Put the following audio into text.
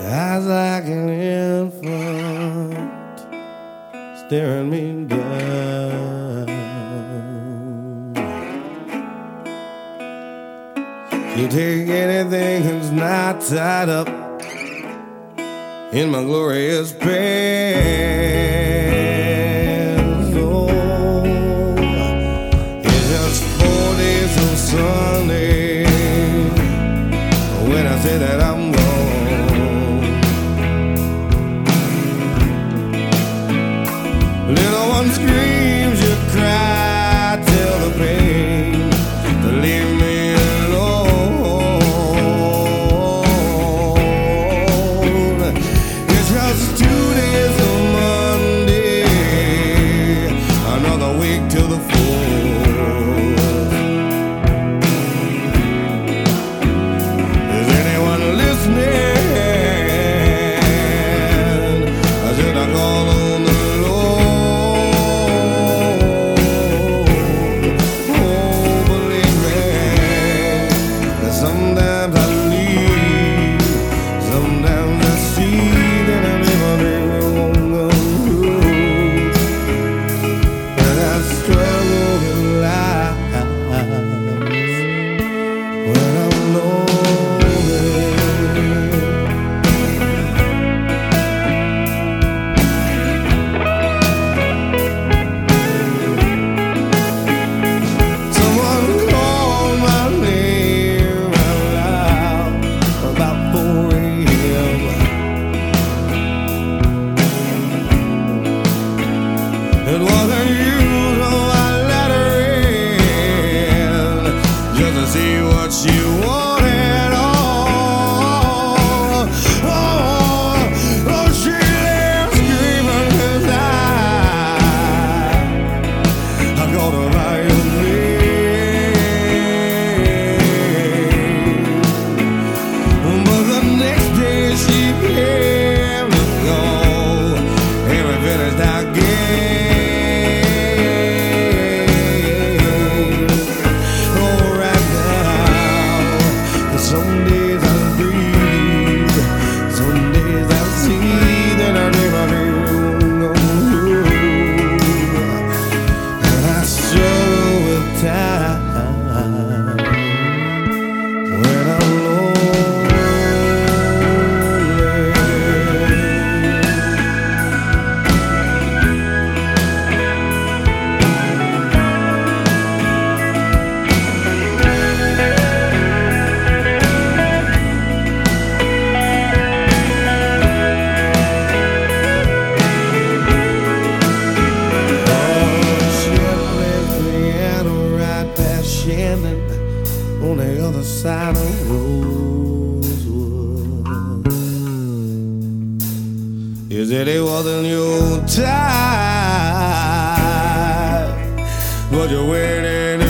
Eyes like an infant staring me down. You take anything that's not tied up in my glorious pants. Oh, it's just 4 days of Sunday when I say that I'm gone. Little one screams, you cry, tell the pain to leave me alone. It's just 2 days of Monday, another week till the 4th. Is anyone listening? Or should I call on the sometimes I leave, sometimes I see that I'm never wrong, but I struggle with life when I'm lonely. Someone called my name about 4 a.m. It wasn't usual I let her in just to see what she wanted. Oh, she left screaming 'cause I got her by your name. But the next day she came to go, and we finished our game. Oh, right now, some days I breathe, some days I see that I never knew. And I struggle with time when I'm lonely. She plays piano right past Shannon on the other side of Rosewood. You said it wasn't your time, but you're waiting